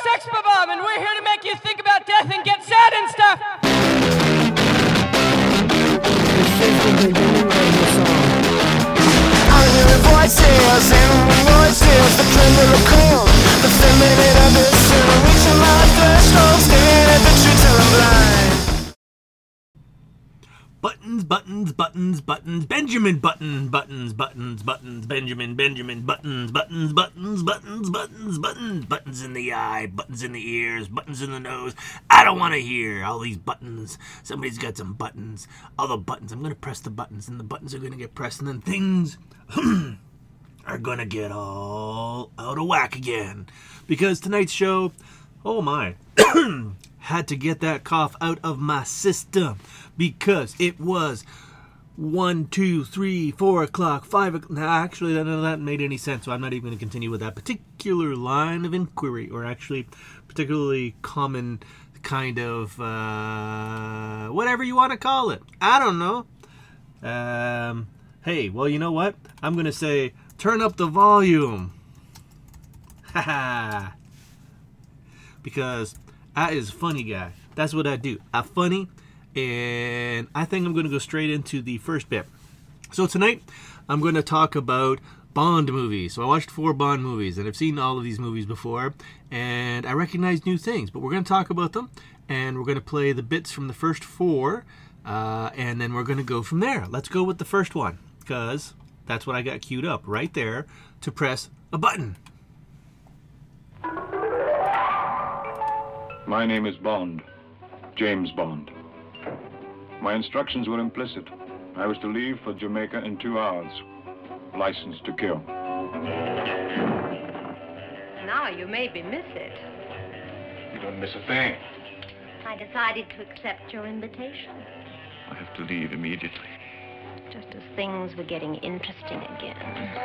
Sex Bomb, and we're here to make you think about death and get sad and stuff. I'm hearing voices and voices, the tremble of cold, the feminine abyss, and I'm reaching my threshold, staring at the truth till I'm blind. Buttons, buttons, buttons, buttons, Benjamin Button, buttons, buttons, buttons, Benjamin buttons, buttons, buttons, buttons, buttons, buttons, buttons in the eye, buttons in the ears, buttons in the nose. I don't want to hear all these buttons. Somebody's got some buttons. All the buttons. I'm going to press the buttons, and the buttons are going to get pressed, and then things are going to get all out of whack again. Because tonight's show, oh my, had to get that cough out of my system. Because it was 1, 2, 3, 4 o'clock, 5 o'clock. Now, actually, none of that made any sense, so I'm not even going to continue with that particular line of inquiry, or actually particularly common kind of, whatever you want to call it. I don't know. Hey, well, you know what? I'm going to say, turn up the volume. Haha. Because I is a funny guy. That's what I do. I'm funny. And I think I'm going to go straight into the first bit. So tonight, I'm going to talk about Bond movies. So I watched 4 Bond movies, and I've seen all of these movies before, and I recognize new things. But we're going to talk about them, and we're going to play the bits from the first 4, and then we're going to go from there. Let's go with the first one, because that's what I got queued up right there to press a button. My name is Bond, James Bond. My instructions were implicit. I was to leave for Jamaica in 2 hours. License to kill. Now you maybe miss it. You don't miss a thing. I decided to accept your invitation. I have to leave immediately. Just as things were getting interesting again.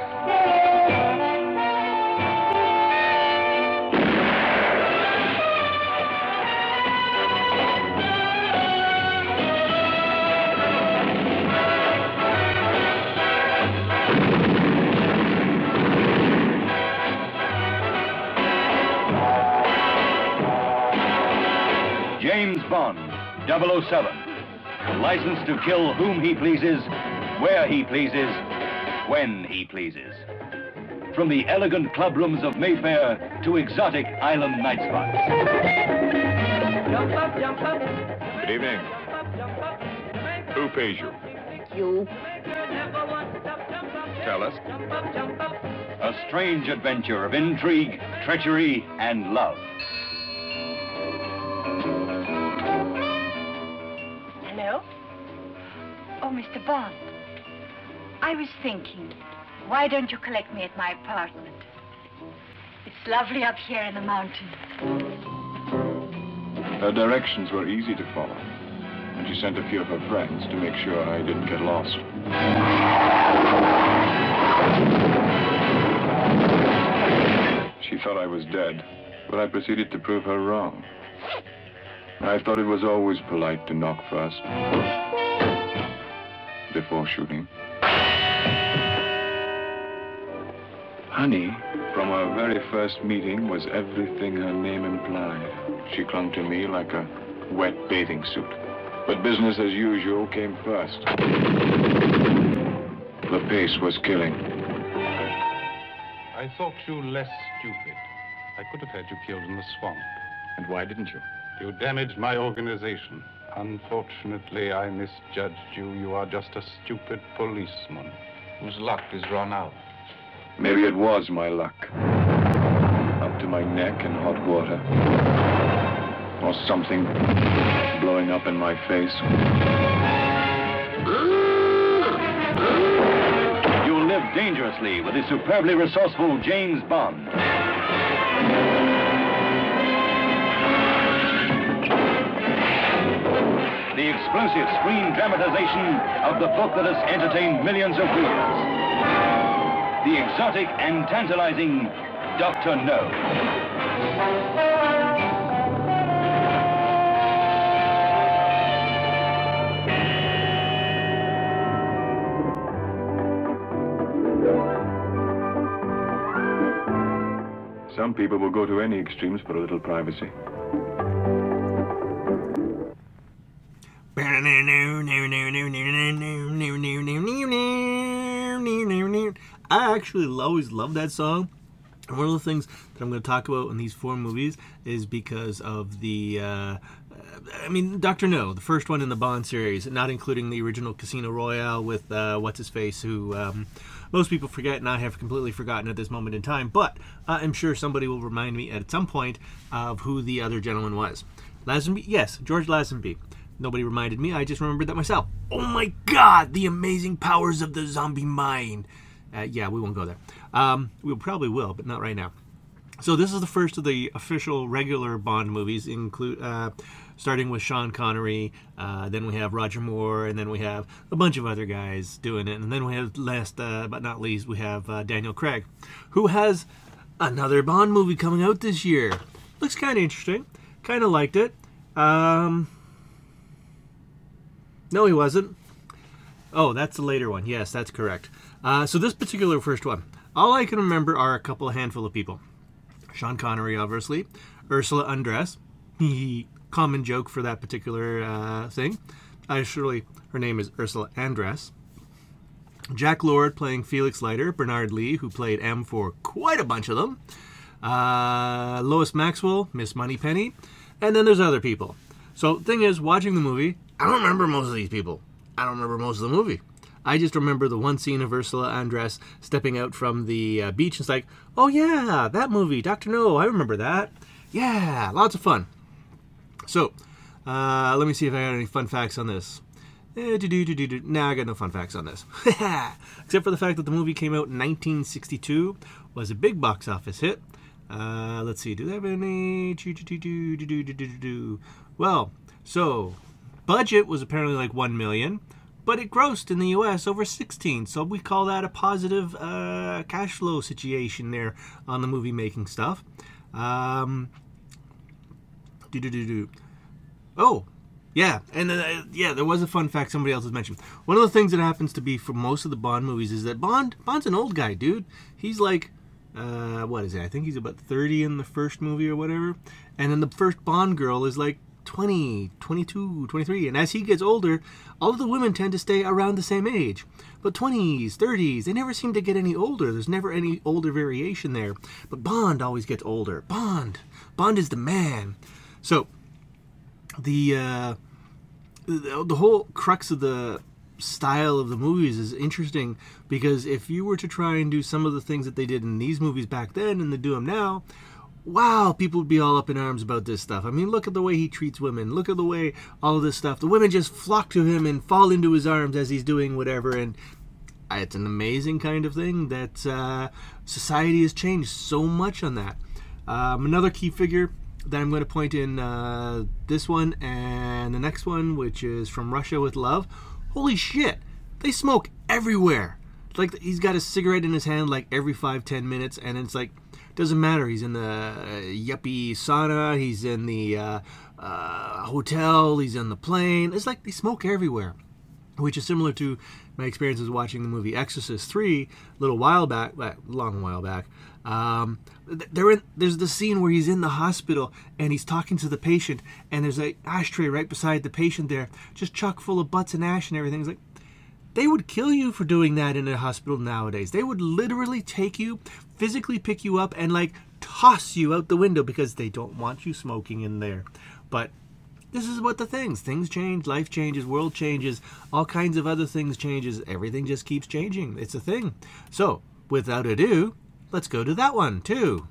James Bond, 007. License to kill whom he pleases, where he pleases, when he pleases. From the elegant clubrooms of Mayfair to exotic island night spots. Good evening. Who pays you? You. Tell us. A strange adventure of intrigue, treachery, and love. Hello? Oh, Mr. Bond. I was thinking, why don't you collect me at my apartment? It's lovely up here in the mountains. Her directions were easy to follow, and she sent a few of her friends to make sure I didn't get lost. She thought I was dead, but I proceeded to prove her wrong. I thought it was always polite to knock first, before shooting. Honey, from our very first meeting, was everything her name implied. She clung to me like a wet bathing suit. But business as usual came first. The pace was killing. I thought you less stupid. I could have had you killed in the swamp. And why didn't you? You damaged my organization. Unfortunately, I misjudged you. You are just a stupid policeman whose luck is run out. Maybe it was my luck. Up to my neck in hot water. Or something blowing up in my face. You'll live dangerously with the superbly resourceful James Bond. The explosive screen dramatization of the book that has entertained millions of readers. The exotic and tantalizing Dr. No. Some people will go to any extremes for a little privacy. I actually always loved that song. And one of the things that I'm going to talk about in these 4 movies is because of the, Dr. No, the first one in the Bond series, not including the original Casino Royale with what's-his-face, who most people forget, and I have completely forgotten at this moment in time, but I'm sure somebody will remind me at some point of who the other gentleman was. Lazenby? Yes, George Lazenby. Nobody reminded me, I just remembered that myself. Oh my god, the amazing powers of the zombie mind. Yeah, we won't go there. We probably will, but not right now. So this is the first of the official regular Bond movies, starting with Sean Connery, then we have Roger Moore, and then we have a bunch of other guys doing it, and then we have, last but not least, we have Daniel Craig, who has another Bond movie coming out this year. Looks kind of interesting. Kind of liked it. No, he wasn't. Oh, that's the later one. Yes, that's correct. So this particular first one, all I can remember are a handful of people. Sean Connery, obviously. Ursula Andress. Common joke for that particular thing. Surely her name is Ursula Andress. Jack Lord playing Felix Leiter. Bernard Lee, who played M for quite a bunch of them. Lois Maxwell, Miss Moneypenny. And then there's other people. So the thing is, watching the movie, I don't remember most of these people. I don't remember most of the movie. I just remember the one scene of Ursula Andress stepping out from the beach. It's like, oh yeah, that movie, Dr. No, I remember that. Yeah, lots of fun. So, let me see if I got any fun facts on this. Nah, I got no fun facts on this. Except for the fact that the movie came out in 1962, was a big box office hit. Let's see, do they have any... Well, so, budget was apparently like $1 million, but it grossed in the U.S. over 16, so we call that a positive cash flow situation there on the movie-making stuff. Oh, yeah, and there was a fun fact somebody else has mentioned. One of the things that happens to be for most of the Bond movies is that Bond's an old guy, dude. He's like, what is it? I think he's about 30 in the first movie or whatever, and then the first Bond girl is like 20, 22, 23, and as he gets older, all of the women tend to stay around the same age. But 20s, 30s, they never seem to get any older. There's never any older variation there. But Bond always gets older. Bond is the man. So, the whole crux of the style of the movies is interesting, because if you were to try and do some of the things that they did in these movies back then and they do them now, wow, people would be all up in arms about this stuff. I mean, look at the way he treats women. Look at the way all of this stuff. The women just flock to him and fall into his arms as he's doing whatever. And it's an amazing kind of thing that society has changed so much on that. Another key figure that I'm going to point in this one and the next one, which is From Russia with Love. Holy shit, they smoke everywhere. It's like he's got a cigarette in his hand like every 5-10 minutes, and it's like, doesn't matter. He's in the yuppie sauna. He's in the hotel. He's on the plane. It's like they smoke everywhere, which is similar to my experiences watching the movie Exorcist 3 a long while back. There's the scene where he's in the hospital and he's talking to the patient, and there's an ashtray right beside the patient there, just chock full of butts and ash and everything. It's like, they would kill you for doing that in a hospital nowadays. They would literally take you, physically pick you up, and like toss you out the window because they don't want you smoking in there. But this is what the things change, life changes, world changes, all kinds of other things changes. Everything just keeps changing. It's a thing. So, without ado, let's go to that one too.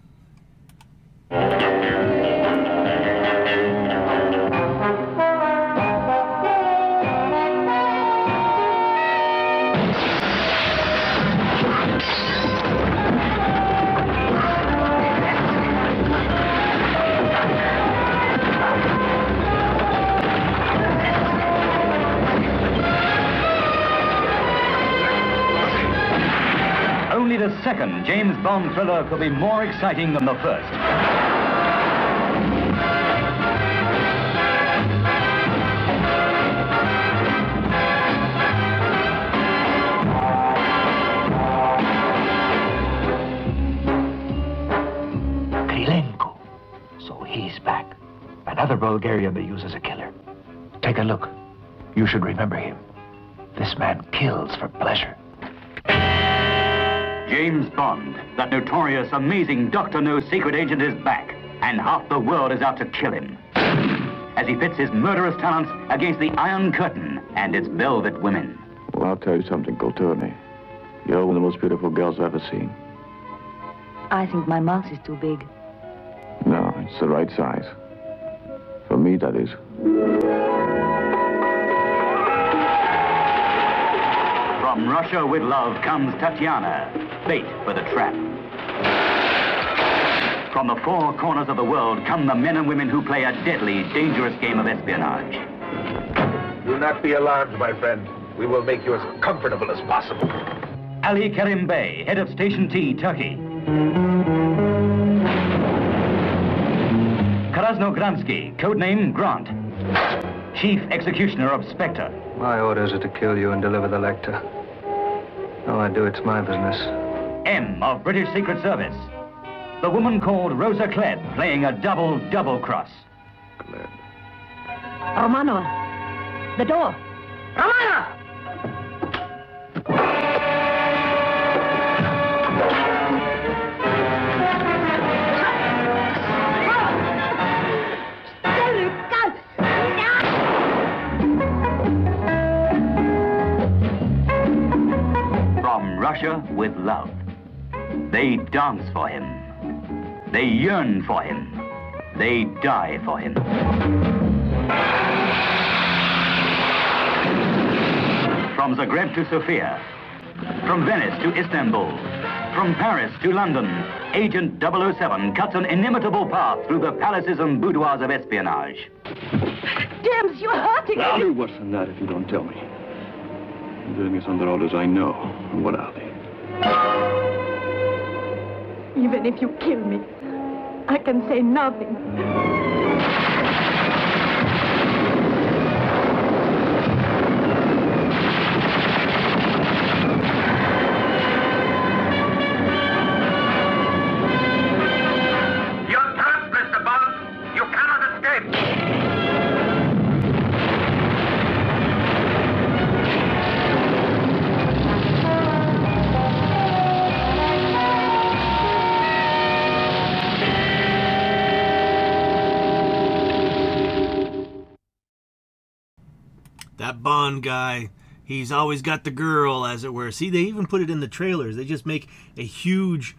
Only the second James Bond thriller could be more exciting than the first. he's back. Another Bulgarian they use as a killer. Take a look. You should remember him. This man kills for pleasure. James Bond, that notorious, amazing Dr. No secret agent, is back, and half the world is out to kill him. As he pits his murderous talents against the Iron Curtain and its velvet women. Well, I'll tell you something, Kulturni. You're one of the most beautiful girls I've ever seen. I think my mouth is too big. No, it's the right size. For me, that is. From Russia with love comes Tatiana, bait for the trap. From the four corners of the world come the men and women who play a deadly, dangerous game of espionage. Do not be alarmed, my friend. We will make you as comfortable as possible. Ali Kerim Bey, head of Station T, Turkey. Krasnogransky, codename Grant. Chief executioner of Spectre. My orders are to kill you and deliver the Lecter. All I do, it's my business. M of British Secret Service. The woman called Rosa Klebb, playing a double cross. Romanova, the door. Romana! From Russia with love. They dance for him. They yearn for him. They die for him. From Zagreb to Sofia. From Venice to Istanbul. From Paris to London. Agent 007 cuts an inimitable path through the palaces and boudoirs of espionage. James, you're hurting I'll me. do worse than that if you don't tell me. I'm doing this under orders I know. And what are they? Even if you kill me, I can say nothing. You're trapped, Mr. Bond. You cannot escape. That Bond guy, he's always got the girl, as it were. See, they even put it in the trailers. They just make a huge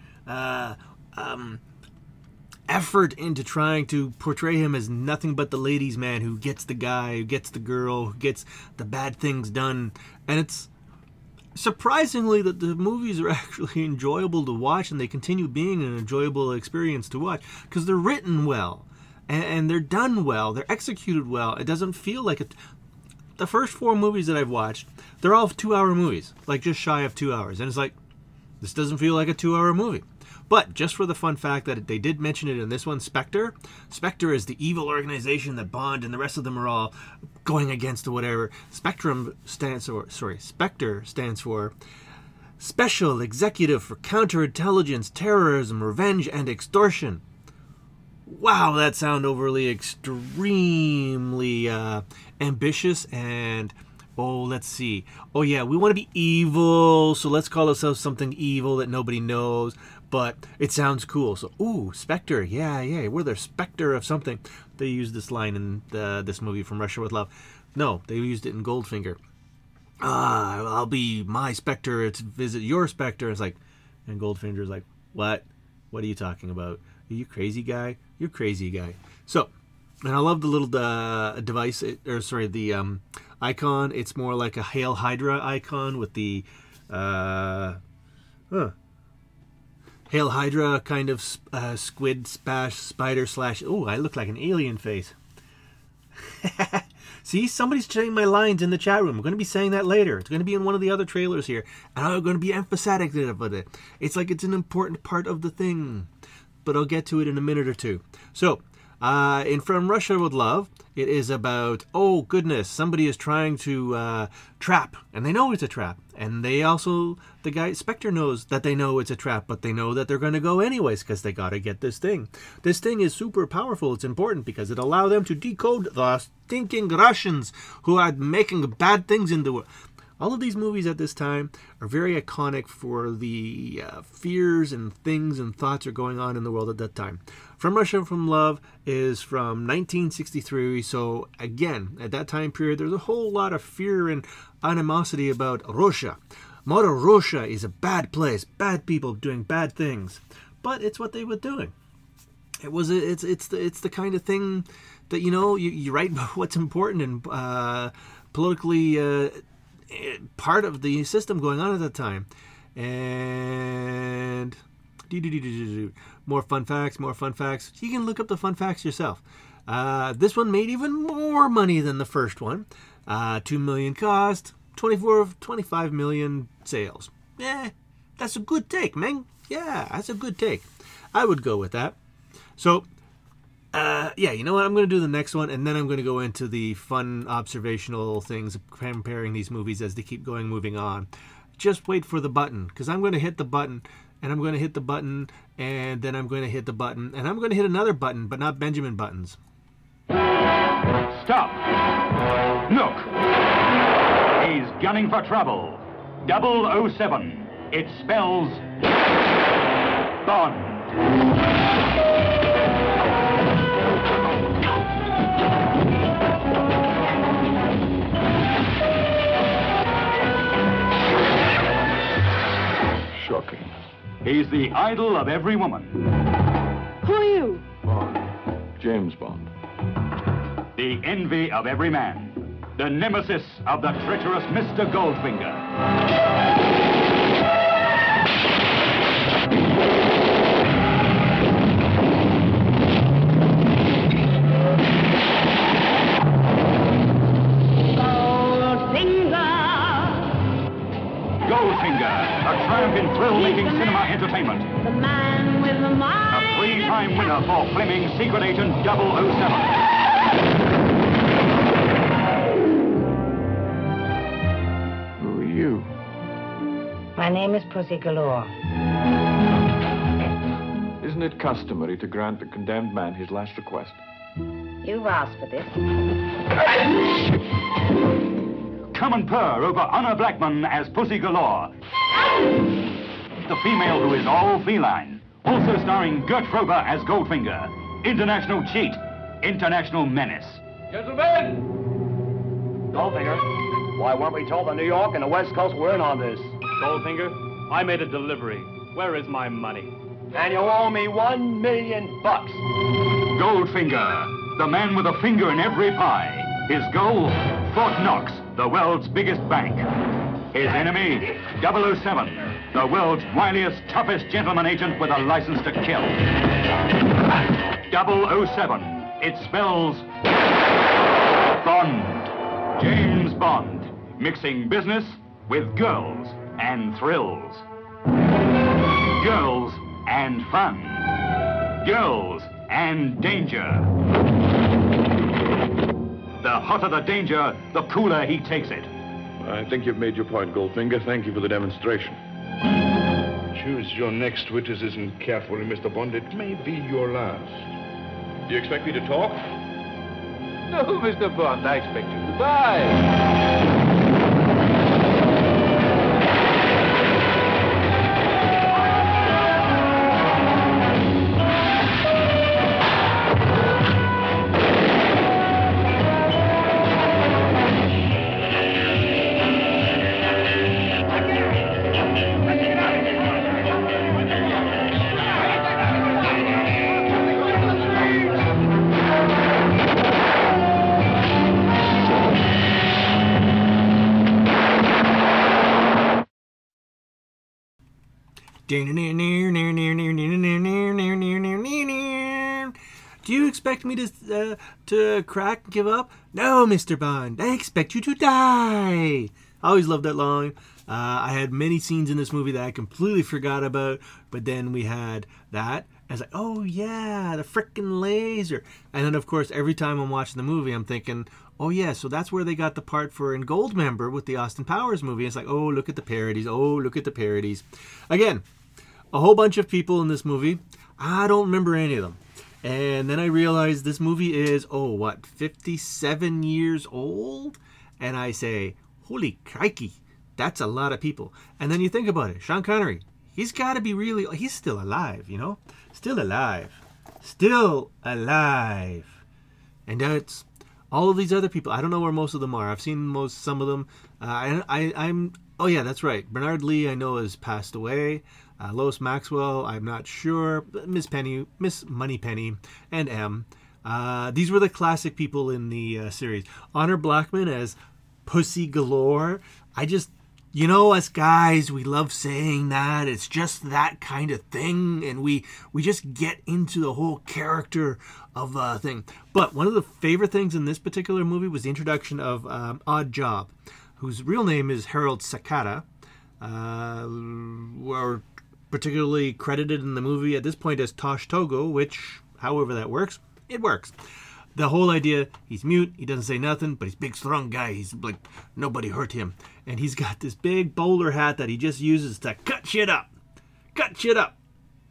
effort into trying to portray him as nothing but the ladies' man who gets the guy, who gets the girl, who gets the bad things done. And it's surprisingly that the movies are actually enjoyable to watch, and they continue being an enjoyable experience to watch because they're written well and they're done well, they're executed well. It doesn't feel like it. The first 4 movies that I've watched, they're all 2-hour movies, like just shy of 2 hours. And it's like, this doesn't feel like a 2-hour movie. But just for the fun fact that they did mention it in this one, Spectre. Spectre is the evil organization that Bond and the rest of them are all going against or whatever. Spectre stands for Special Executive for Counterintelligence, Terrorism, Revenge, and Extortion. Wow, that sounds overly extremely ambitious and, let's see. Oh yeah, we want to be evil, so let's call ourselves something evil that nobody knows, but it sounds cool. So, Spectre, yeah, we're the Spectre of something. They used this line in this movie From Russia with Love. No, they used it in Goldfinger. I'll be my Spectre to visit your Spectre. It's like, and Goldfinger's like, what? What are you talking about? Are you crazy guy? You're crazy guy. So, and I love the little device, the icon. It's more like a Hail Hydra icon with the Hail Hydra kind of squid spider slash. Oh, I look like an alien face. See, somebody's saying my lines in the chat room. I'm going to be saying that later. It's going to be in one of the other trailers here. And I'm going to be emphatic about it. It's like it's an important part of the thing. But I'll get to it in a minute or two. So, In From Russia with Love, it is about, oh goodness, somebody is trying to trap, and they know it's a trap. And they also, the guy, Spectre knows that they know it's a trap, but they know that they're going to go anyways because they got to get this thing. This thing is super powerful. It's important because it allows them to decode the stinking Russians who are making bad things in the world. All of these movies at this time are very iconic for the fears and things and thoughts are going on in the world at that time. From Russia from Love is from 1963, so again, at that time period, there's a whole lot of fear and animosity about Russia. Mother Russia is a bad place, bad people doing bad things, but it's what they were doing. It's the kind of thing that, you know, you write about what's important and politically part of the system going on at that time. And more fun facts. You can look up the fun facts yourself. This one made even more money than the first one. 2 million cost, 25 million sales. That's a good take, man. Yeah, that's a good take. I would go with that. So, you know what? I'm going to do the next one, and then I'm going to go into the fun observational things, comparing these movies as they keep moving on. Just wait for the button, because I'm going to hit the button, and I'm going to hit the button, and then I'm going to hit the button, and I'm going to hit another button, but not Benjamin Buttons. Stop. Look. He's gunning for trouble. 007. It spells Bond. Shocking. He's the idol of every woman. Who are you? Bond. James Bond. The envy of every man. The nemesis of the treacherous Mr. Goldfinger. Goldfinger, a triumph in thrill-making cinema entertainment. The man with the mind. A three-time winner for Fleming's Secret Agent 007. Who are you? My name is Pussy Galore. Isn't it customary to grant the condemned man his last request? You've asked for this. Come and purr over Honor Blackman as Pussy Galore. The female who is all feline. Also starring Gert Frober as Goldfinger. International cheat. International menace. Gentlemen! Goldfinger, why weren't we told the New York and the West Coast were in on this? Goldfinger, I made a delivery. Where is my money? And you owe me $1 million. Goldfinger, the man with a finger in every pie. His goal, Fort Knox, the world's biggest bank. His enemy, 007, the world's wiliest, toughest gentleman agent with a license to kill. 007, it spells Bond. James Bond, mixing business with girls and thrills. Girls and fun. Girls and danger. The hotter the danger, the cooler he takes it. I think you've made your point, Goldfinger. Thank you for the demonstration. Choose your next witticism carefully, Mr. Bond. It may be your last. Do you expect me to talk? No, Mr. Bond, I expect you to die. Do you expect me to crack and give up? No, Mr. Bond. I expect you to die. I always loved that line. I had many scenes in this movie that I completely forgot about, but then we had that, And it's like, oh yeah, the frickin' laser. And then of course, every time I'm watching the movie, I'm thinking, oh yeah, so that's where they got the part for in Goldmember with the Austin Powers movie. It's like, oh, look at the parodies. Oh, look at the parodies. Again, a whole bunch of people in this movie. I don't remember any of them. And then I realized this movie is, 57 years old? And I say, holy crikey, that's a lot of people. And then you think about it. Sean Connery, he's got to be he's still alive, you know? Still alive. Still alive. And it's all of these other people. I don't know where most of them are. I've seen some of them. Oh yeah, that's right. Bernard Lee, I know, has passed away. Lois Maxwell, I'm not sure. Miss Moneypenny, and M. These were the classic people in the series. Honor Blackman as Pussy Galore. Us guys, we love saying that. It's just that kind of thing, and we just get into the whole character of the thing. But one of the favorite things in this particular movie was the introduction of Odd Job, whose real name is Harold Sakata. Were particularly credited in the movie at this point as Tosh Togo, which, however that works, it works. The whole idea, he's mute, he doesn't say nothing, but he's a big, strong guy. He's like, nobody hurt him. And he's got this big bowler hat that he just uses to cut shit up. Cut shit up.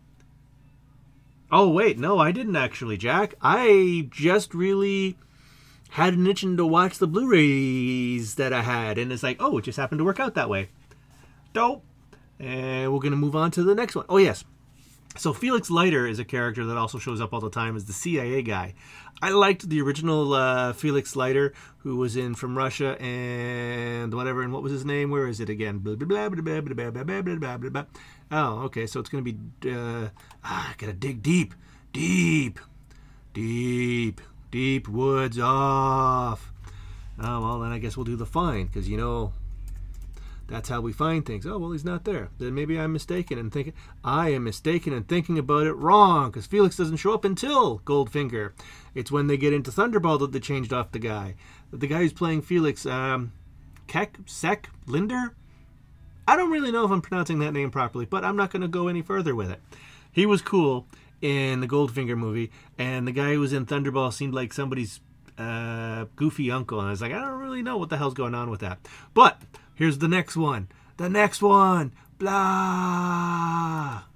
Oh, wait, no, I didn't actually, Jack. I just really had an itching to watch the Blu-rays that I had. And it's like, oh, it just happened to work out that way. Dope. And we're going to move on to the next one. Oh, yes. So Felix Leiter is a character that also shows up all the time as the CIA guy. I liked the original Felix Leiter, who was in From Russia and whatever. And what was his name? Where is it again? Blah, blah, blah, blah, blah, blah, blah, blah, blah, blah. Oh, okay. So it's going to be... I got to dig deep. Deep. Deep. Deep woods off. Oh, well, then I guess we'll do the find. Because, that's how we find things. Oh, well, he's not there. Then maybe I'm mistaken and thinking. I am mistaken and thinking about it wrong, because Felix doesn't show up until Goldfinger. It's when they get into Thunderball that they changed off the guy. The guy who's playing Felix, Sek Linder? I don't really know if I'm pronouncing that name properly, but I'm not going to go any further with it. He was cool in the Goldfinger movie, and the guy who was in Thunderball seemed like somebody's goofy uncle, and I was like, I don't really know what the hell's going on with that. But here's the next one. The next one. Blah.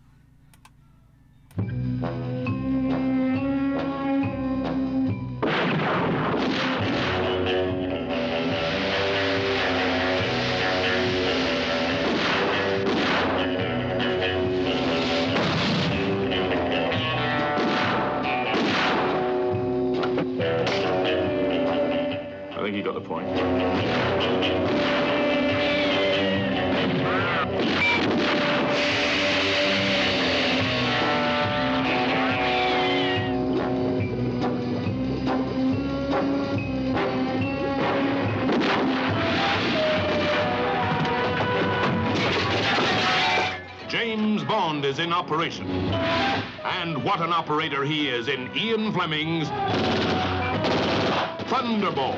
I think you got the point. James Bond is in operation. And what an operator he is in Ian Fleming's Thunderball.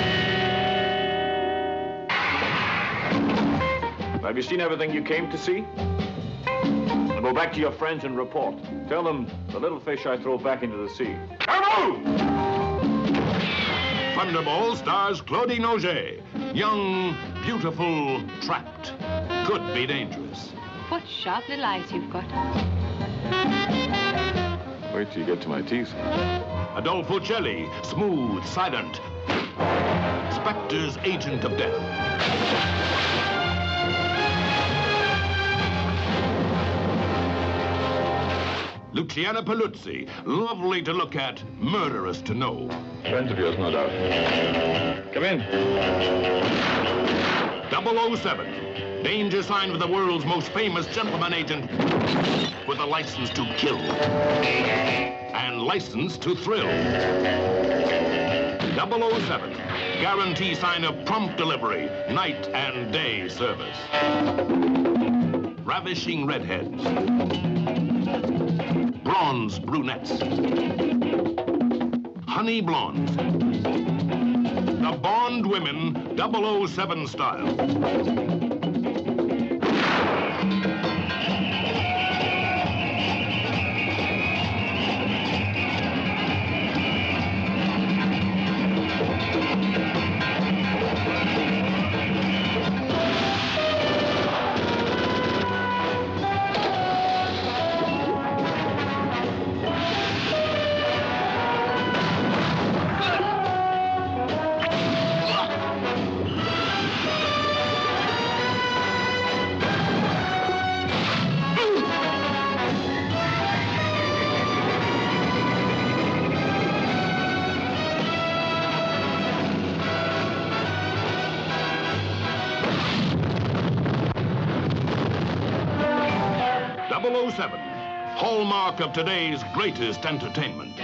Have you seen everything you came to see? Now go back to your friends and report. Tell them the little fish I throw back into the sea. Thunderball stars Claudine Auger. Young, beautiful, trapped. Could be dangerous. What sharp little eyes you've got. Wait till you get to my teeth. Adolfo Celli, smooth, silent. Spectre's agent of death. Luciana Paluzzi, lovely to look at, murderous to know. Friends of yours, no doubt. Come in. 007, danger sign for the world's most famous gentleman agent with a license to kill and license to thrill. 007, guarantee sign of prompt delivery, night and day service. Ravishing redheads. Bronze brunettes. Honey blondes. The Bond women, 007 style. 007, hallmark of today's greatest entertainment.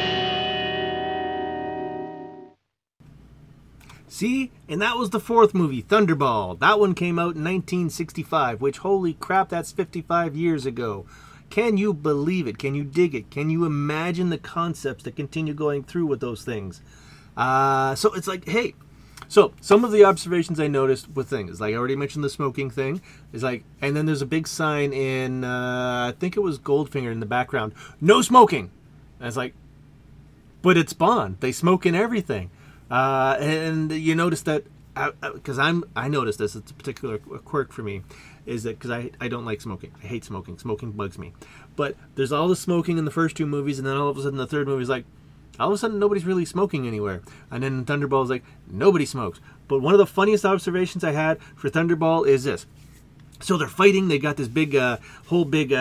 See? And that was the fourth movie, Thunderball. That one came out in 1965, which, holy crap, that's 55 years ago. Can you believe it? Can you dig it? Can you imagine the concepts that continue going through with those things? So it's like, hey, so some of the observations I noticed with things, like I already mentioned the smoking thing, is like, and then there's a big sign in, I think it was Goldfinger in the background, no smoking. And it's like, but it's Bond. They smoke in everything. And you notice that, because I noticed this, it's a particular quirk for me, is that because I don't like smoking. I hate smoking. Smoking bugs me. But there's all the smoking in the first two movies, and then all of a sudden the third movie is like, all of a sudden nobody's really smoking anywhere. And then Thunderball is like, nobody smokes. But one of the funniest observations I had for Thunderball is this. So they're fighting. They got this big, whole big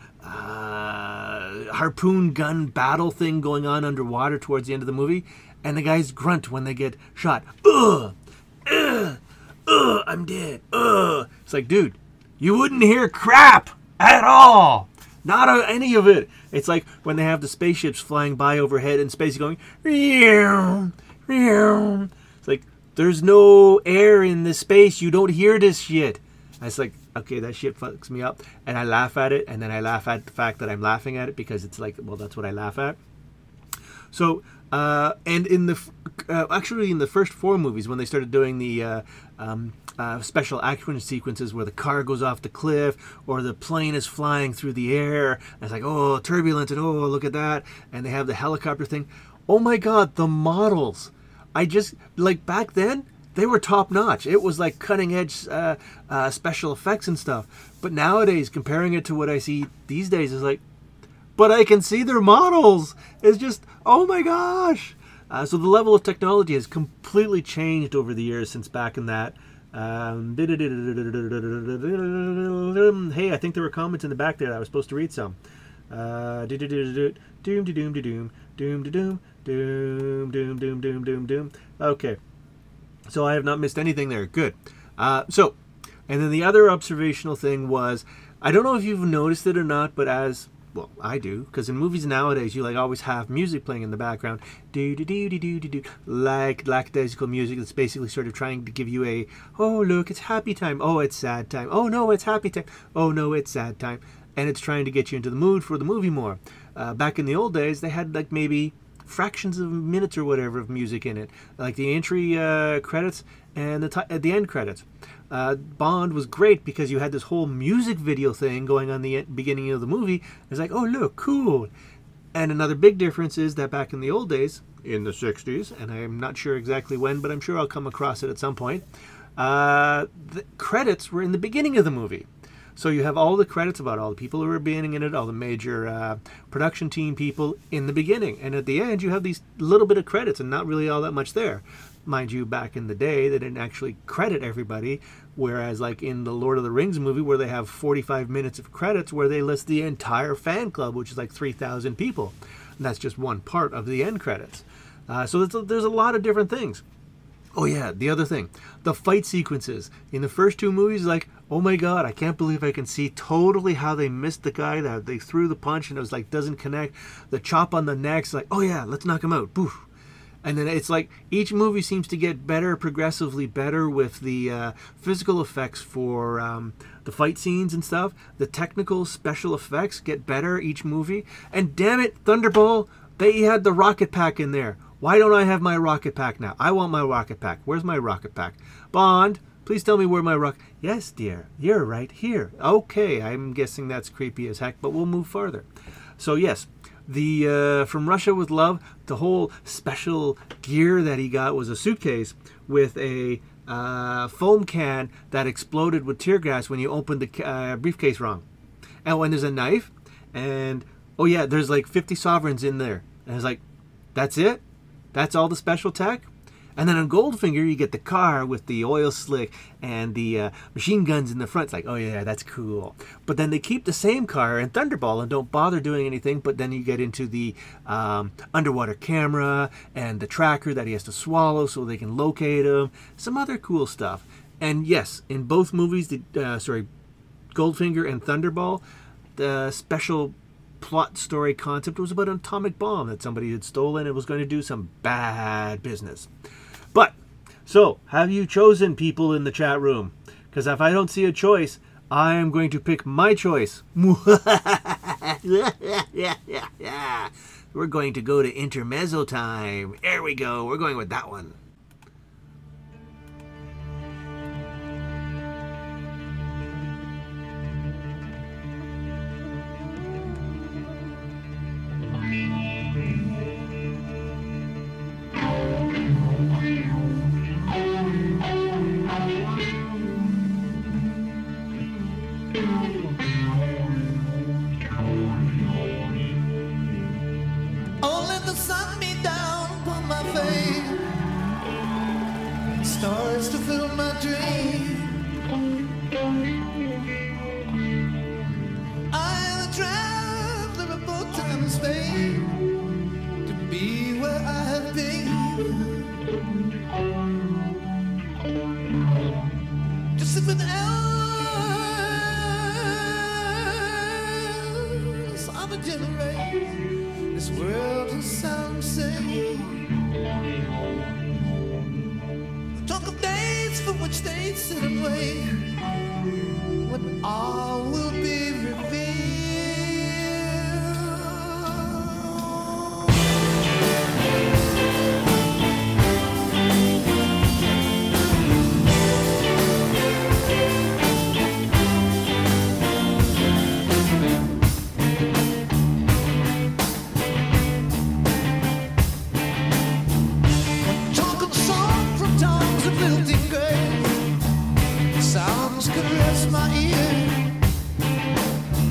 harpoon gun battle thing going on underwater towards the end of the movie. And the guys grunt when they get shot. Ugh! Ugh! Ugh! I'm dead. Ugh! It's like, dude, you wouldn't hear crap at all. Not any of it. It's like when they have the spaceships flying by overhead in space going, meow, meow. It's like, there's no air in this space. You don't hear this shit. And it's like, okay, that shit fucks me up. And I laugh at it. And then I laugh at the fact that I'm laughing at it because it's like, well, that's what I laugh at. So, and in the actually in the first four movies, when they started doing the special action sequences where the car goes off the cliff or the plane is flying through the air, and it's like, oh, turbulent, and oh, look at that, and they have the helicopter thing. Oh my God, the models! I just, like, back then they were top notch. It was like cutting edge special effects and stuff. But nowadays, comparing it to what I see these days, is like, but I can see their models. It's just, oh my gosh. So the level of technology has completely changed over the years since back in that. Hey, I think there were comments in the back there that I was supposed to read some. Okay. So I have not missed anything there. Good. So, and then the other observational thing was, I don't know if you've noticed it or not, but as... well, I do, because in movies nowadays, you like always have music playing in the background, like lackadaisical music that's basically sort of trying to give you a, oh look, it's happy time, oh it's sad time, oh no, it's happy time, oh no, it's sad time, and it's trying to get you into the mood for the movie more. Back in the old days, they had like maybe fractions of minutes or whatever of music in it, like the entry credits and the end credits. Bond was great because you had this whole music video thing going on the beginning of the movie. It's like, oh look, cool. And another big difference is that back in the old days, in the 60s, and I'm not sure exactly when, but I'm sure I'll come across it at some point, the credits were in the beginning of the movie. So you have all the credits about all the people who were being in it, all the major production team people in the beginning. And at the end, you have these little bit of credits and not really all that much there. Mind you, back in the day, they didn't actually credit everybody, whereas like in the Lord of the Rings movie, where they have 45 minutes of credits where they list the entire fan club, which is like 3,000 people. And that's just one part of the end credits. So there's a lot of different things. Oh yeah, the other thing, the fight sequences. In the first two movies, like, oh my God, I can't believe I can see totally how they missed the guy, that they threw the punch and it was like, doesn't connect. The chop on the neck's like, oh yeah, let's knock him out. Poof. And then it's like each movie seems to get better, progressively better with the physical effects for the fight scenes and stuff. The technical special effects get better each movie. And damn it, Thunderball, they had the rocket pack in there. Why don't I have my rocket pack now? I want my rocket pack. Where's my rocket pack? Bond, please tell me where my rocket... Yes, dear, you're right here. Okay, I'm guessing that's creepy as heck, but we'll move farther. So yes, the From Russia with Love, the whole special gear that he got was a suitcase with a foam can that exploded with tear gas when you opened the briefcase wrong. And when there's a knife, and oh yeah, there's like 50 sovereigns in there. And it's like, that's it? That's all the special tech? And then on Goldfinger, you get the car with the oil slick and the machine guns in the front. It's like, oh yeah, that's cool. But then they keep the same car in Thunderball and don't bother doing anything. But then you get into the underwater camera and the tracker that he has to swallow so they can locate him. Some other cool stuff. And yes, in both movies, Goldfinger and Thunderball, special plot story concept was about an atomic bomb that somebody had stolen and was going to do some bad business. But, so, have you chosen, people in the chat room? Because if I don't see a choice, I am going to pick my choice. We're going to go to intermezzo time. There we go. We're going with that one. Only the sun beat down upon my face, stars to fill my dream. I am a traveler of both time and space, to be where I have been. To sit with elders of a generation. This world is some say. Talk of days for which they sit and wait, when all will be revealed. Sounds caress my ear.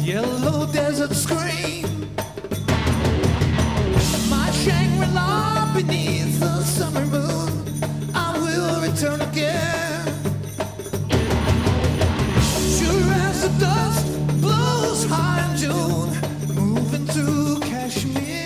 yellow desert scream. My Shangri-La beneath the summer moon, I will return again. Sure as the dust blows high in June, moving through Kashmir.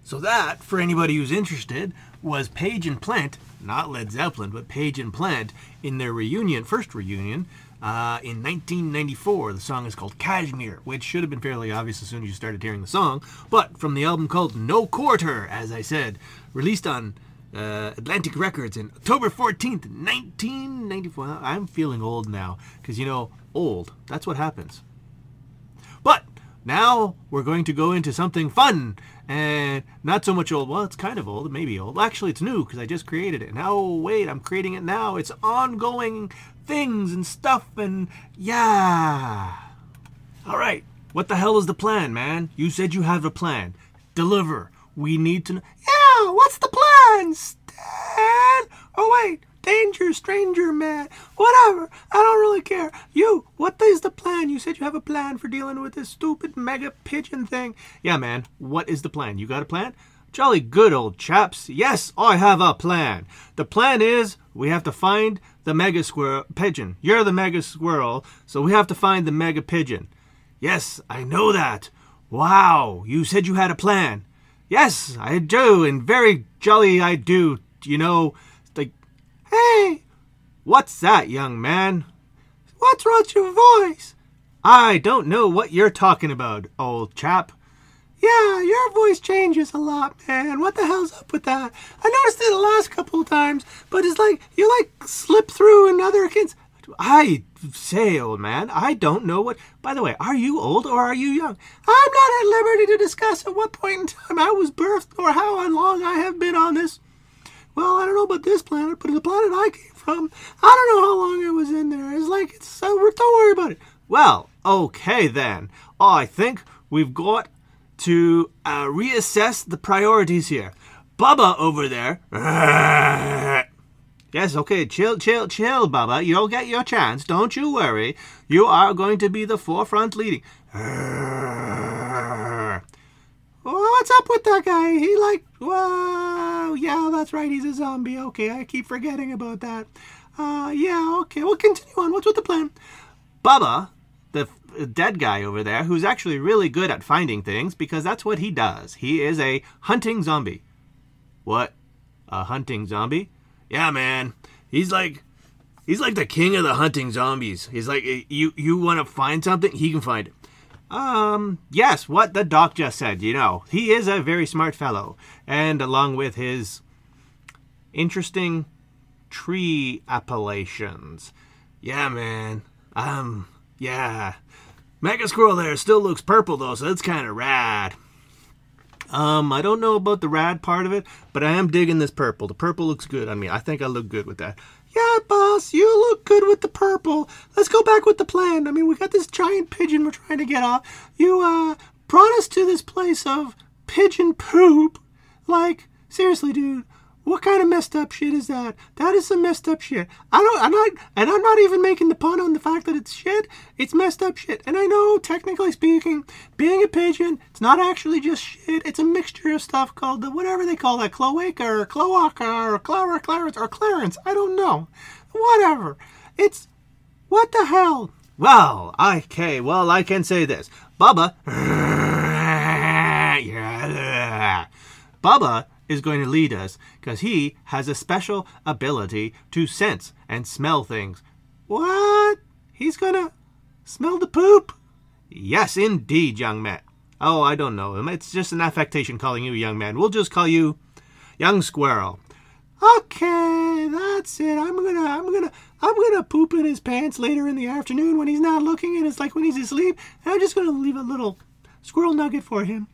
So that, for anybody who's interested, was Page and Plant, not Led Zeppelin, but Page and Plant in their first reunion, in 1994. The song is called Kashmir, which should have been fairly obvious as soon as you started hearing the song, but from the album called No Quarter, as I said, released on Atlantic Records in October 14th, 1994. I'm feeling old now, because, old, that's what happens. But now we're going to go into something fun, and not so much old. Well, it's kind of old, maybe old. Actually, it's new, because I just created it. Now, wait, I'm creating it now. It's ongoing things and stuff, and yeah. All right, what the hell is the plan, man? You said you have a plan. Deliver. We need to know. Yeah, what's the plan, Stan? Oh, wait. Danger, stranger, man. Whatever. I don't really care. You, what is the plan? You said you have a plan for dealing with this stupid mega pigeon thing. Yeah, man. What is the plan? You got a plan? Jolly good, old chaps. Yes, I have a plan. The plan is we have to find the mega squirrel pigeon. You're the mega squirrel, so we have to find the mega pigeon. Yes, I know that. Wow, you said you had a plan. Yes, I do, and very jolly I do. Hey, what's that, young man? What's wrong with your voice? I don't know what you're talking about, old chap. Yeah, your voice changes a lot, man. What the hell's up with that? I noticed it the last couple of times, but it's like you slip through in other kids. I say, old man, I don't know what... By the way, are you old or are you young? I'm not at liberty to discuss at what point in time I was birthed or how long I have been on this. Well, I don't know about this planet, but the planet I came from, I don't know how long I was in there. Don't worry about it. Well, okay then. I think we've got to reassess the priorities here. Bubba over there. Yes, okay, chill, Bubba. You'll get your chance. Don't you worry. You are going to be the forefront leading. What's up with that guy? Whoa, yeah, that's right, he's a zombie. Okay, I keep forgetting about that. Yeah, okay, we'll continue on. What's with the plan? Bubba, the dead guy over there, who's actually really good at finding things, because that's what he does. He is a hunting zombie. What? A hunting zombie? Yeah, man. He's like the king of the hunting zombies. He's like, you want to find something? He can find it. Yes, what the doc just said, he is a very smart fellow, and along with his interesting tree appellations. Yeah, man. Yeah. Mega Squirrel there still looks purple, though, so that's kind of rad. I don't know about the rad part of it, but I am digging this purple. The purple looks good on me. I think I look good with that. Yeah, boss, you look good with the purple. Let's go back with the plan. I mean, we got this giant pigeon we're trying to get off. You, brought us to this place of pigeon poop. Seriously, dude, what kind of messed up shit is that? That is some messed up shit. I'm not even making the pun on the fact that it's shit. It's messed up shit. And I know, technically speaking, being a pigeon, it's not actually just shit. It's a mixture of stuff called whatever they call that, cloaca or cloaca or clarence or clarence. I don't know. Whatever. It's, what the hell? Well, okay, I can say this. Bubba is going to lead us because he has a special ability to sense and smell things. What? He's gonna smell the poop? Yes, indeed, young man. Oh, I don't know. It's just an affectation calling you young man. We'll just call you young squirrel. Okay, that's it. I'm gonna poop in his pants later in the afternoon when he's not looking, and it's like when he's asleep. And I'm just gonna leave a little squirrel nugget for him.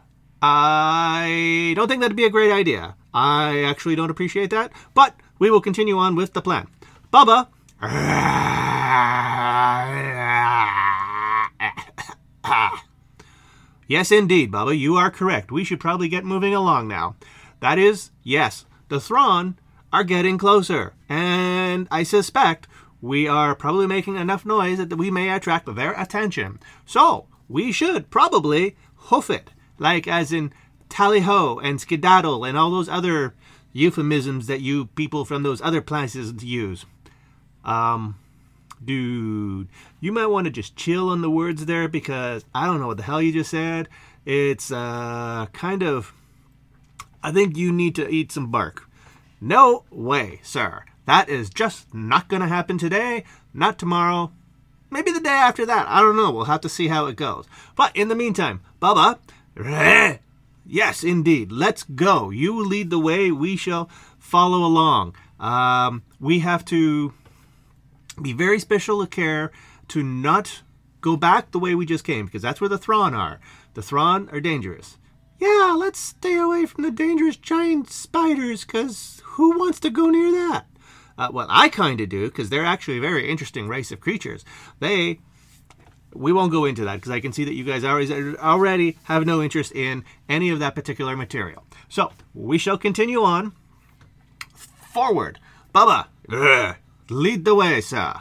I don't think that'd be a great idea. I actually don't appreciate that, but we will continue on with the plan. Bubba. Yes, indeed, Bubba, you are correct. We should probably get moving along now. That is, yes, the Thrawn are getting closer, and I suspect we are probably making enough noise that we may attract their attention. So, we should probably hoof it. Like as in tally-ho and skedaddle and all those other euphemisms that you people from those other places use. Dude, you might want to just chill on the words there because I don't know what the hell you just said. It's kind of I think you need to eat some bark. No way, sir. That is just not going to happen today, not tomorrow, maybe the day after that. I don't know. We'll have to see how it goes. But in the meantime, Bubba, yes, indeed. Let's go. You lead the way. We shall follow along. We have to be very special care to not go back the way we just came, because that's where the Thrawn are. The Thrawn are dangerous. Yeah, let's stay away from the dangerous giant spiders, because who wants to go near that? Well, I kind of do, because they're actually a very interesting race of creatures. We won't go into that, because I can see that you guys already have no interest in any of that particular material. So, we shall continue on. Forward. Bubba, lead the way, sir.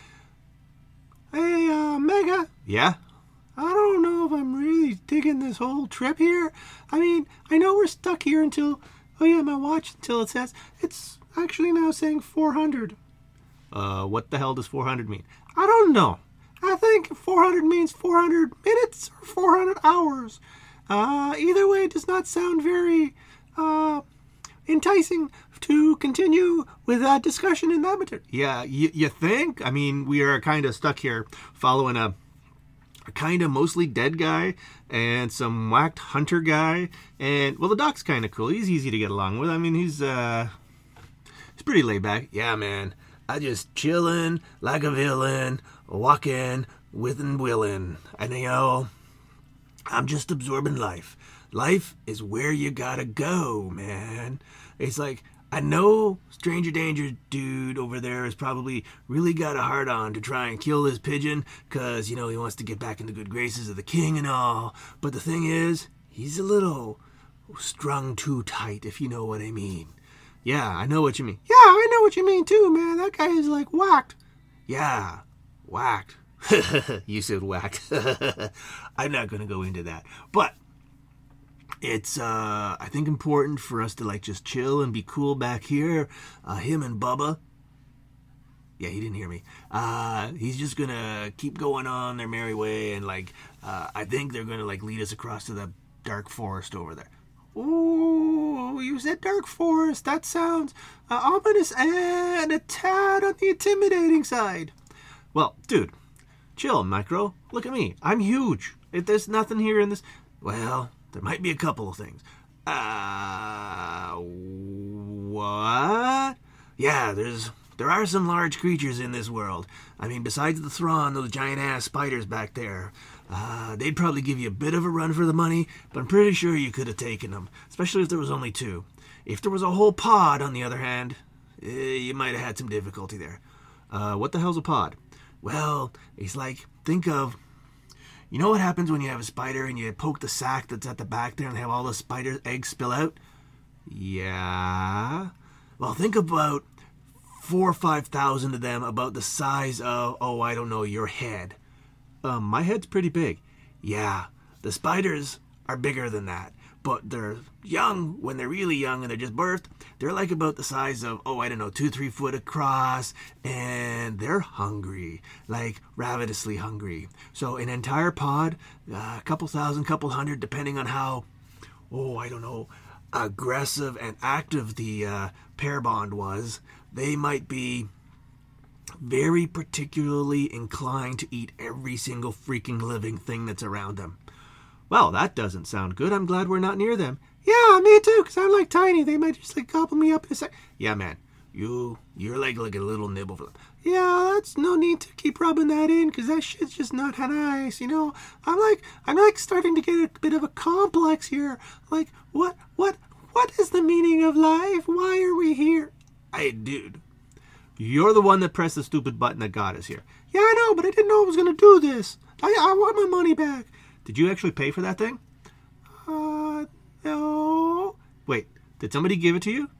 Hey, Mega. Yeah? I don't know if I'm really digging this whole trip here. I mean, I know we're stuck here until... Oh yeah, my watch, until it says... It's actually now saying 400. What the hell does 400 mean? I don't know. I think 400 means 400 minutes or 400 hours. Either way, it does not sound very enticing to continue with that discussion in that material. Yeah, you think? I mean, we are kind of stuck here following a kind of mostly dead guy and some whacked hunter guy. And, well, the doc's kind of cool. He's easy to get along with. I mean, he's pretty laid back. Yeah, man. I just chillin' like a villain, walking with and willin'. And, you know, I'm just absorbing life. Life is where you gotta go, man. It's like, I know Stranger Danger dude over there has probably really got a hard on to try and kill this pigeon because, you know, he wants to get back in the good graces of the king and all. But the thing is, he's a little strung too tight, if you know what I mean. Yeah, I know what you mean. Yeah, I know what you mean too, man. That guy is like whacked. Yeah, whacked. You said whacked. I'm not going to go into that. But it's, I think, important for us to, like, just chill and be cool back here. Him and Bubba. Yeah, he didn't hear me. He's just gonna keep going on their merry way, and, like, I think they're gonna, like, lead us across to the dark forest over there. Ooh, you said dark forest. That sounds ominous and a tad on the intimidating side. Well, dude, chill, Micro. Look at me. I'm huge. If there's nothing here in this... Well... There might be a couple of things. What? Yeah, there are some large creatures in this world. I mean, besides the Thrawn, those giant-ass spiders back there, they'd probably give you a bit of a run for the money, but I'm pretty sure you could have taken them, especially if there was only two. If there was a whole pod, on the other hand, you might have had some difficulty there. What the hell's a pod? Well, it's like, think of... You know what happens when you have a spider and you poke the sack that's at the back there and have all the spider eggs spill out? Yeah. Well, think about 4,000 or 5,000 of them about the size of, I don't know, your head. My head's pretty big. Yeah. The spiders are bigger than that. But they're young, when they're really young and they're just birthed, they're like about the size of, 2-3 foot across, and they're hungry, like ravenously hungry. So an entire pod, a couple thousand, couple hundred, depending on how, aggressive and active the pair bond was, they might be very particularly inclined to eat every single freaking living thing that's around them. Well, that doesn't sound good. I'm glad we're not near them. Yeah, me too, because I'm like tiny. They might just like gobble me up in a sec. Yeah, man. You're like a little nibble for them. Yeah, that's no need to keep rubbing that in, because that shit's just not nice, you know? I'm like starting to get a bit of a complex here. Like, what is the meaning of life? Why are we here? Hey, dude. You're the one that pressed the stupid button that got us here. Yeah, I know, but I didn't know I was going to do this. I want my money back. Did you actually pay for that thing? No. Wait, did somebody give it to you?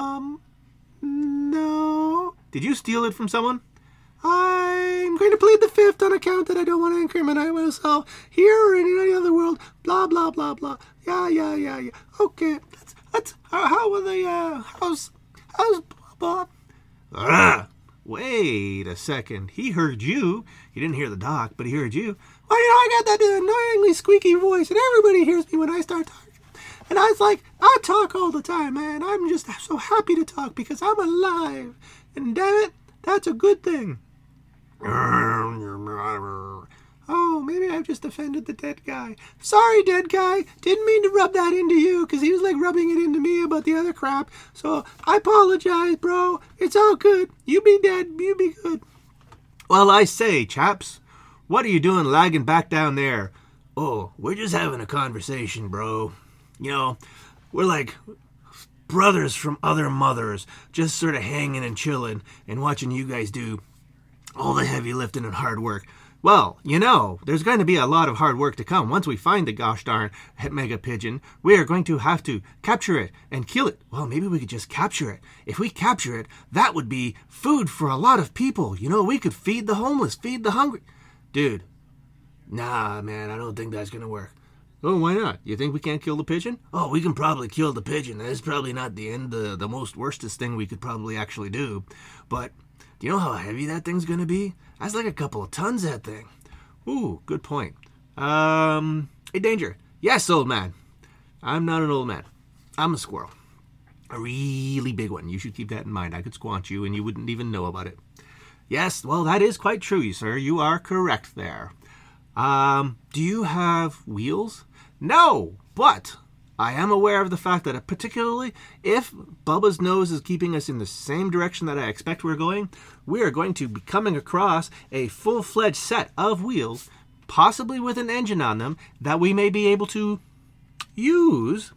No. Did you steal it from someone? I'm going to plead the fifth on account that I don't want to incriminate myself here or in any other world. Blah, blah, blah, blah. Yeah. Okay, let's, how are the, how's Bob? Wait a second. He heard you. He didn't hear the doc, but he heard you. Well, you know, I got that annoyingly squeaky voice, and everybody hears me when I start talking. And I was like, I talk all the time, man. I'm just so happy to talk because I'm alive. And damn it, that's a good thing. Oh, maybe I've just offended the dead guy. Sorry, dead guy. Didn't mean to rub that into you, because he was like rubbing it into me about the other crap. So I apologize, bro. It's all good. You be dead. You be good. Well, I say, chaps, what are you doing lagging back down there? Oh, we're just having a conversation, bro. You know, we're like brothers from other mothers, just sort of hanging and chilling and watching you guys do all the heavy lifting and hard work. Well, you know, there's going to be a lot of hard work to come. Once we find the gosh darn mega pigeon, we are going to have to capture it and kill it. Well, maybe we could just capture it. If we capture it, that would be food for a lot of people. You know, we could feed the homeless, feed the hungry. Dude, nah, man, I don't think that's going to work. Oh, why not? You think we can't kill the pigeon? Oh, we can probably kill the pigeon. That's probably not the end, the most worstest thing we could probably actually do. But do you know how heavy that thing's going to be? That's like a couple of tons, that thing. Ooh, good point. Hey, Danger. Yes, old man. I'm not an old man. I'm a squirrel. A really big one. You should keep that in mind. I could squanch you and you wouldn't even know about it. Yes, well, that is quite true, sir. You are correct there. Do you have wheels? No, but I am aware of the fact that particularly if Bubba's nose is keeping us in the same direction that I expect we're going, we are going to be coming across a full-fledged set of wheels, possibly with an engine on them, that we may be able to use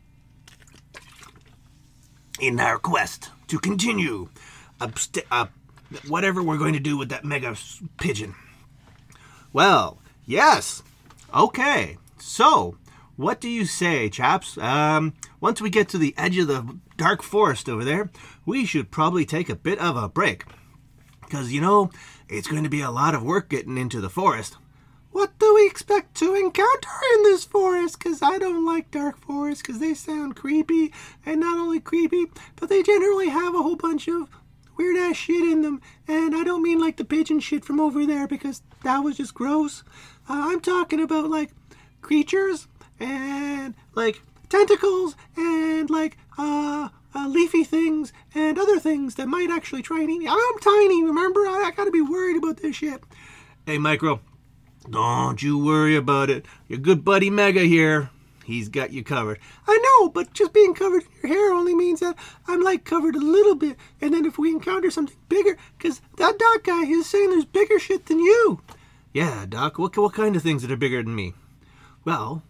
in our quest to continue whatever we're going to do with that mega pigeon. Well, yes. Okay, so what do you say, chaps? Once we get to the edge of the dark forest over there, we should probably take a bit of a break. Because, you know, it's going to be a lot of work getting into the forest. What do we expect to encounter in this forest? Because I don't like dark forests because they sound creepy. And not only creepy, but they generally have a whole bunch of weird-ass shit in them. And I don't mean like the pigeon shit from over there because that was just gross. I'm talking about, like, creatures and like tentacles and like leafy things and other things that might actually try and eat me. I'm tiny, remember? I gotta be worried about this shit. Hey, Micro, don't you worry about it. Your good buddy Mega here, he's got you covered. I know, but just being covered in your hair only means that I'm like covered a little bit. And then if we encounter something bigger, because that Doc guy is saying there's bigger shit than you. Yeah, Doc, what kind of things that are bigger than me? Well,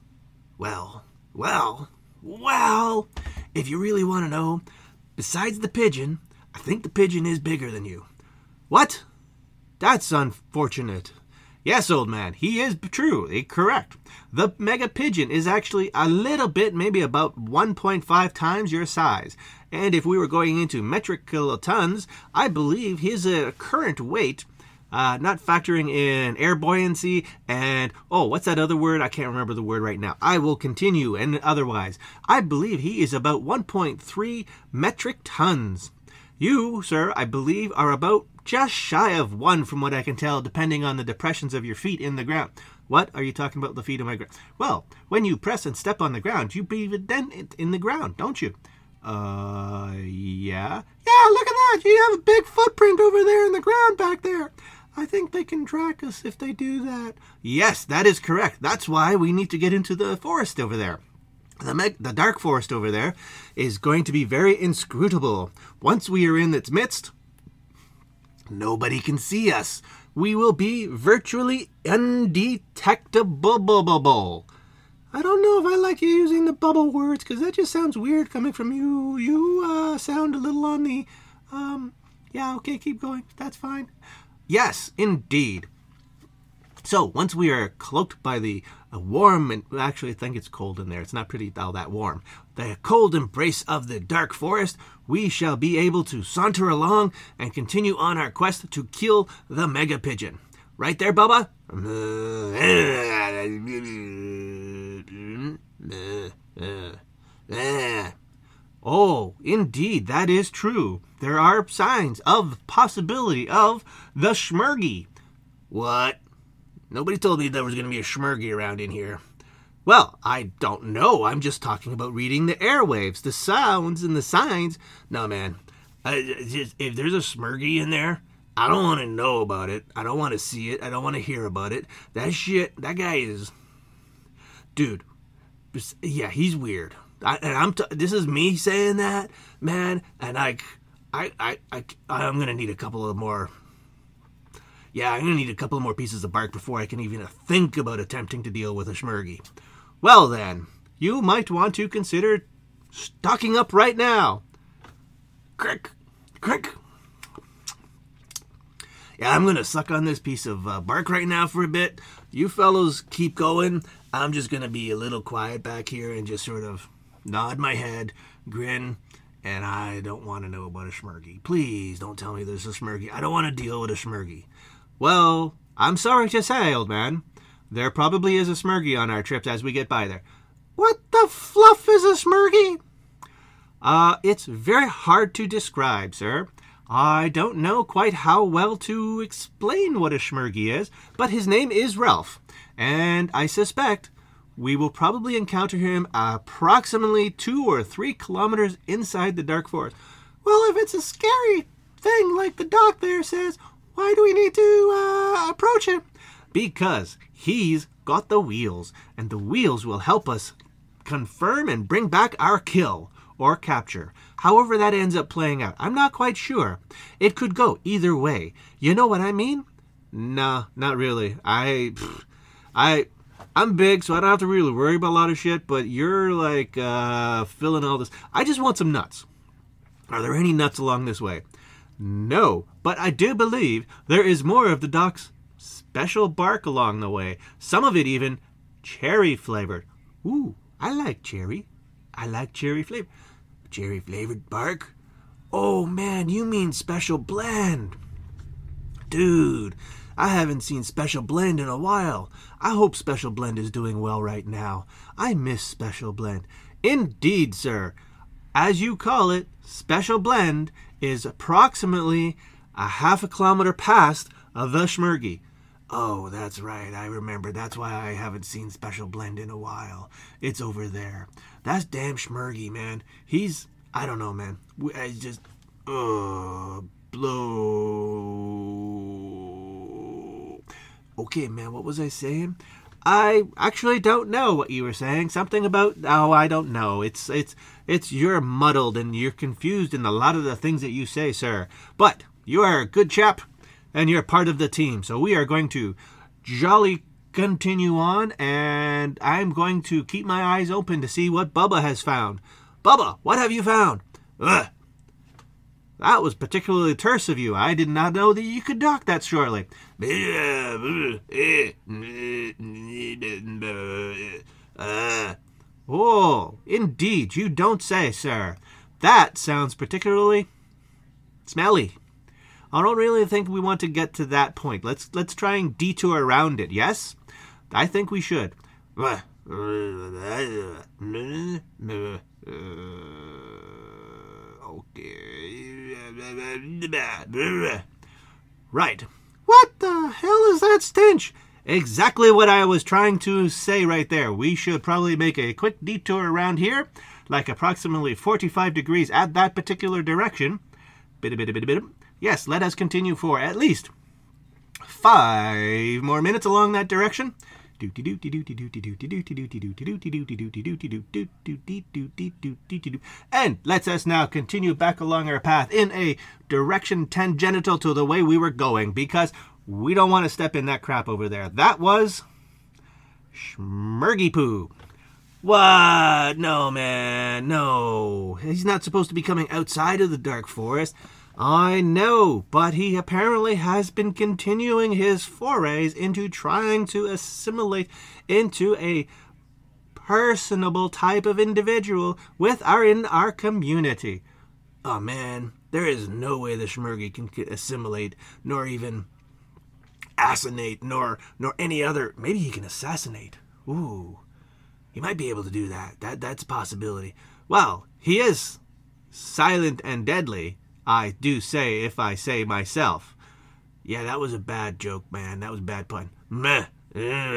if you really want to know, besides the pigeon, I think the pigeon is bigger than you. What? That's unfortunate. Yes, old man, he is true, correct. The mega pigeon is actually a little bit, maybe about 1.5 times your size. And if we were going into metric kilotons, I believe his current weight, not factoring in air buoyancy and, what's that other word? I can't remember the word right now. I will continue, and otherwise, I believe he is about 1.3 metric tons. You, sir, I believe, are about just shy of 1 from what I can tell, depending on the depressions of your feet in the ground. What are you talking about, the feet of my ground? Well, when you press and step on the ground, you leave a dent in the ground, don't you? Yeah? Yeah, look at that! You have a big footprint over there in the ground back there. I think they can track us if they do that. Yes, that is correct. That's why we need to get into the forest over there. The dark forest over there is going to be very inscrutable. Once we are in its midst, nobody can see us. We will be virtually undetectable. I don't know if I like you using the bubble words, because that just sounds weird coming from you. You sound a little on the, yeah, okay, keep going. That's fine. Yes, indeed. So, once we are cloaked by the warm, and actually I think it's cold in there, it's not pretty all that warm, the cold embrace of the dark forest, we shall be able to saunter along and continue on our quest to kill the mega pigeon. Right there, Bubba? Oh, indeed, that is true. There are signs of possibility of the Schmurgy. What? Nobody told me there was going to be a Schmurgy around in here. Well, I don't know. I'm just talking about reading the airwaves, the sounds and the signs. No, man. If there's a Smurgy in there, I don't want to know about it. I don't want to see it. I don't want to hear about it. That shit, that guy is... Dude. Yeah, he's weird. This is me saying that, man, and I'm going to need a couple of more... Yeah, I'm going to need a couple of more pieces of bark before I can even think about attempting to deal with a Smurgy. Well then, you might want to consider stocking up right now. Crick, crick. Yeah, I'm going to suck on this piece of bark right now for a bit. You fellows keep going. I'm just going to be a little quiet back here and just sort of nod my head, grin, and I don't want to know about a Smurgy. Please don't tell me there's a Smurgy. I don't want to deal with a Smurgy. Well, I'm sorry to say, old man, there probably is a Smurgy on our trips as we get by there. What the fluff is a Smurgy? It's very hard to describe, sir. I don't know quite how well to explain what a Smurgy is, but his name is Ralph, and I suspect we will probably encounter him approximately 2 or 3 kilometers inside the dark forest. Well, if it's a scary thing like the doc there says, why do we need to approach him? Because he's got the wheels, and the wheels will help us confirm and bring back our kill or capture. However that ends up playing out, I'm not quite sure. It could go either way. You know what I mean? No, not really. I'm big, so I don't have to really worry about a lot of shit, but you're like filling all this. I just want some nuts. Are there any nuts along this way? No, but I do believe there is more of the doc's special bark along the way. Some of it even cherry flavored. Ooh, I like cherry. I like cherry flavor. Cherry flavored bark? Oh man, you mean Special Blend. Dude, I haven't seen Special Blend in a while. I hope Special Blend is doing well right now. I miss Special Blend. Indeed, sir. As you call it, Special Blend is approximately a half a kilometer past the Smurgy. Oh, that's right. I remember. That's why I haven't seen Special Blend in a while. It's over there. That's damn Smurgy, man. I don't know, man. I just, blow. Okay, man, what was I saying? I actually don't know what you were saying. Something about, I don't know. It's you're muddled and you're confused in a lot of the things that you say, sir. But you are a good chap and you're part of the team. So we are going to jolly continue on, and I'm going to keep my eyes open to see what Bubba has found. Bubba, what have you found? Ugh. That was particularly terse of you. I did not know that you could talk that shortly. Oh, indeed, you don't say, sir. That sounds particularly smelly. I don't really think we want to get to that point. Let's try and detour around it, yes? I think we should. Right. What the hell is that stench? Exactly what I was trying to say right there. We should probably make a quick detour around here, like approximately 45 degrees at that particular direction. Yes, let us continue for at least 5 more minutes along that direction. And lets us now continue back along our path in a direction tangential to the way we were going, because we don't want to step in that crap over there. That was Smurgy Poo. What? No, man, no. He's not supposed to be coming outside of the dark forest. I know, but he apparently has been continuing his forays into trying to assimilate into a personable type of individual in our community. Oh man, there is no way the Smurgy can assimilate, nor even assassinate, nor any other. Maybe he can assassinate. Ooh, he might be able to do that. That's a possibility. Well, he is silent and deadly, I do say, if I say myself. Yeah, that was a bad joke, man. That was a bad pun. Meh.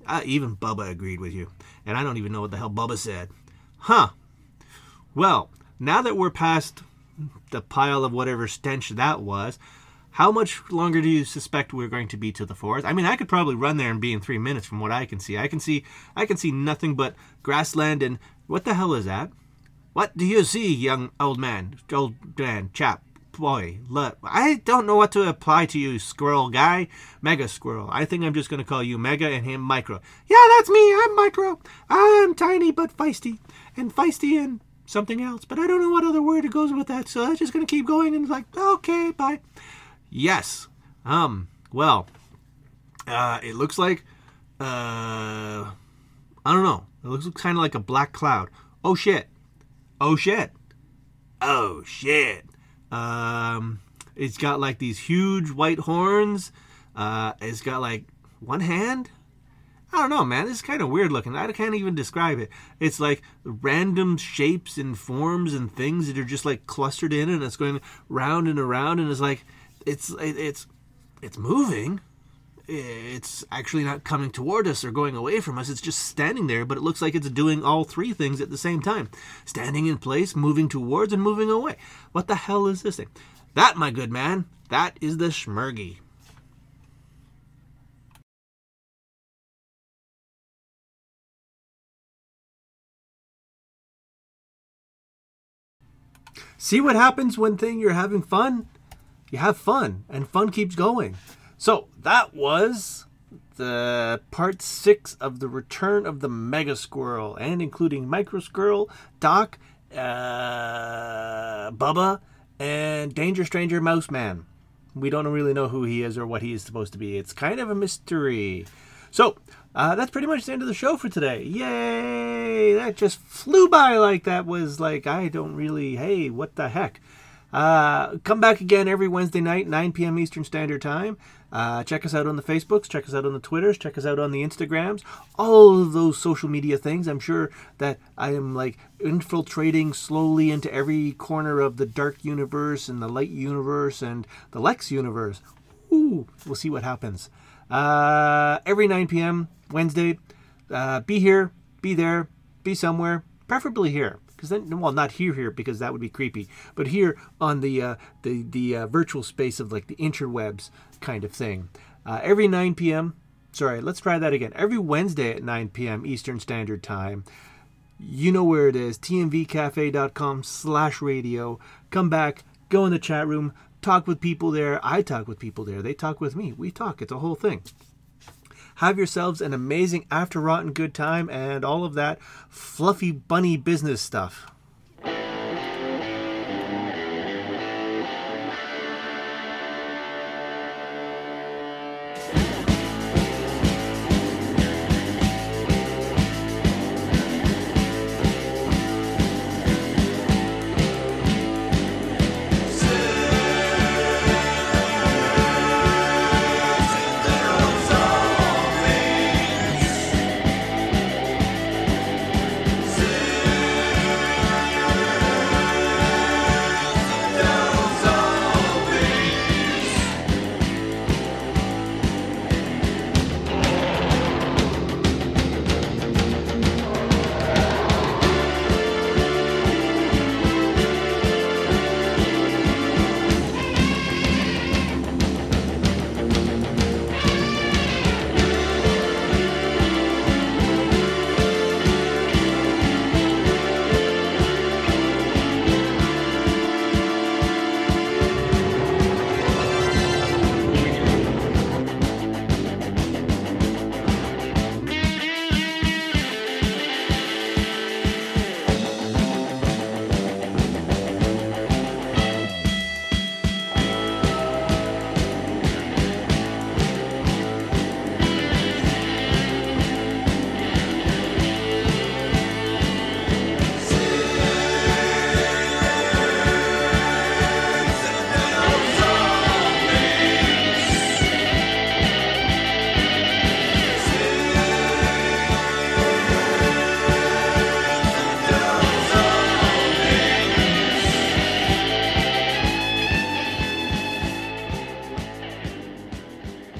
Even Bubba agreed with you. And I don't even know what the hell Bubba said. Huh. Well, now that we're past the pile of whatever stench that was, how much longer do you suspect we're going to be to the forest? I mean, I could probably run there and be in 3 minutes from what I can see. I can see nothing but grassland and... What the hell is that? What do you see, young old man, chap, boy? Look, I don't know what to apply to you, squirrel guy. Mega Squirrel. I think I'm just going to call you Mega and him Micro. Yeah, that's me. I'm Micro. I'm tiny but feisty. And feisty and something else. But I don't know what other word goes with that, so I'm just going to keep going and like, okay, bye. Yes. Well, it looks like, I don't know. It looks kind of like a black cloud. Oh, shit. Oh, shit. Oh, shit. It's got like these huge white horns. It's got like one hand. I don't know, man. This is kind of weird looking. I can't even describe it. It's like random shapes and forms and things that are just like clustered in, and it's going round and around, and it's like, it's moving. It's actually not coming toward us or going away from us. It's just standing there, but it looks like it's doing all three things at the same time. Standing in place, moving towards, and moving away. What the hell is this thing? That, my good man, that is the Schmergy. See what happens when you're having fun? You have fun, and fun keeps going. So, that was the part 6 of the Return of the Mega Squirrel, and including Micro Squirrel, Doc, Bubba, and Danger Stranger Mouse Man. We don't really know who he is or what he is supposed to be. It's kind of a mystery. So, that's pretty much the end of the show for today. Yay! That just flew by like that was like, I don't really, hey, what the heck? Come back again every Wednesday night, 9 p.m. Eastern Standard Time. Check us out on the Facebooks, check us out on the Twitters, check us out on the Instagrams, all of those social media things. I'm sure that I am like infiltrating slowly into every corner of the dark universe and the light universe and the Lex universe. Ooh, we'll see what happens. Every 9 p.m. Wednesday, be here, be there, be somewhere, preferably here. Because then, well, not here, because that would be creepy. But here on the virtual space of like the interwebs kind of thing. Every 9 p.m. Sorry, let's try that again. Every Wednesday at 9 p.m. Eastern Standard Time. You know where it is. tmvcafe.com/radio. Come back, go in the chat room, talk with people there. I talk with people there. They talk with me. We talk. It's a whole thing. Have yourselves an amazing after rotten good time and all of that fluffy bunny business stuff.